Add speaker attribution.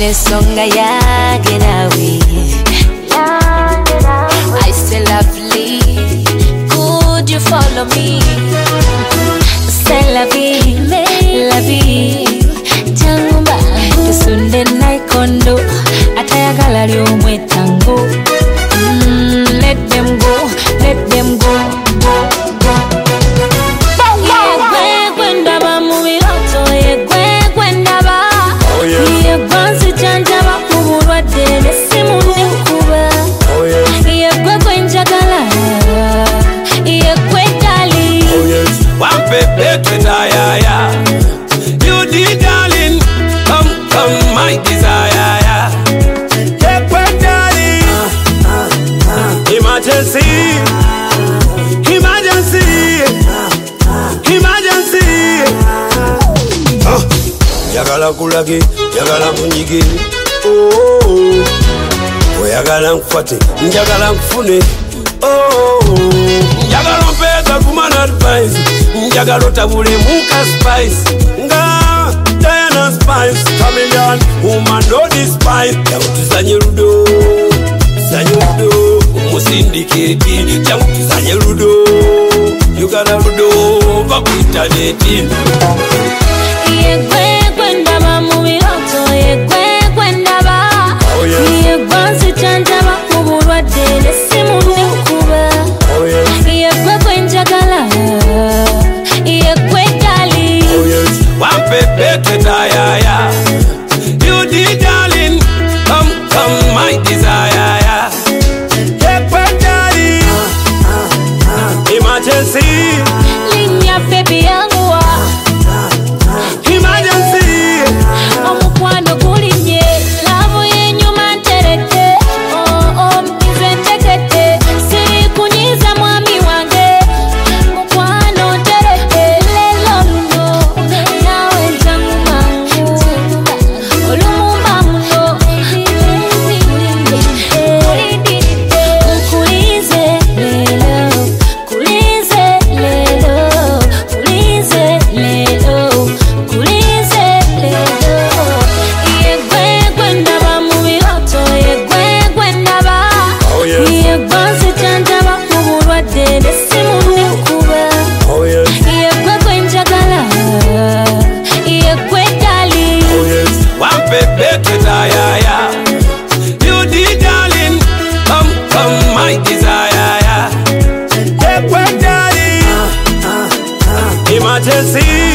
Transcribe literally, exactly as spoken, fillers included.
Speaker 1: songa yage nawe. I say lovely, could you follow me? C'est la vie, la vie. Tangumba, tusunde naikondo, atayagala lyomwe tango. Mm, let them go, let them go, go, go. Yegwe gwendaba mubiroto, yegwe gwendaba. Yegwe nzijanjaba kubulwadde nesimu nekuba. Yegwe gwenjagala, yegwe dali.
Speaker 2: One pepe twetayaya. You did darling, come, come my desire. Yegwe dali. Emergency, emergency, emergency. Ah, yagala kulage, yagala kunyige. Oh, oyagala nkwate, njagala nkufune. Oh, njagala mpeza kuman advice, njagala otabule muka spice. Nga Diana Spice, chameleon, woman no despise. Jangu tuzanye ludo, tuzanye ludo. Musindiketi, jangu tuzanye ludo. Yugala ludo, bakuita neti.
Speaker 1: Yegwe gwendaba mubiroto, yegwe gwendaba. Yegwe nzijanjaba kubulwadde nesimu nekuba. Yegwe gwenjagala, yegwe dali.
Speaker 2: One pepe twetayaya. You did darling, come, come my desire. Yegwe dali. Emergency,
Speaker 1: Linya baby yangu wa
Speaker 2: emergency.
Speaker 1: omukwano gulinye, lavo yenyuma nterete. Oh, oh, mbize ntekete, siri kunyiza mwami wange. Mukwano nterete, lelo luno, nawe njangu mangu. Olumumba muno, kulize lelo, kulize lelo, kulize lelo, kulize lelo. Yegwe gwendaba mubiroto, yegwe gwendaba. Yegwe nzijanjaba kubulwadde nesimu nekuba. Yegwe gwenjagala, yegwe dali.
Speaker 2: One pepe twetayaya. You did darling, come, come my desire. Yegwe dali. Emergency.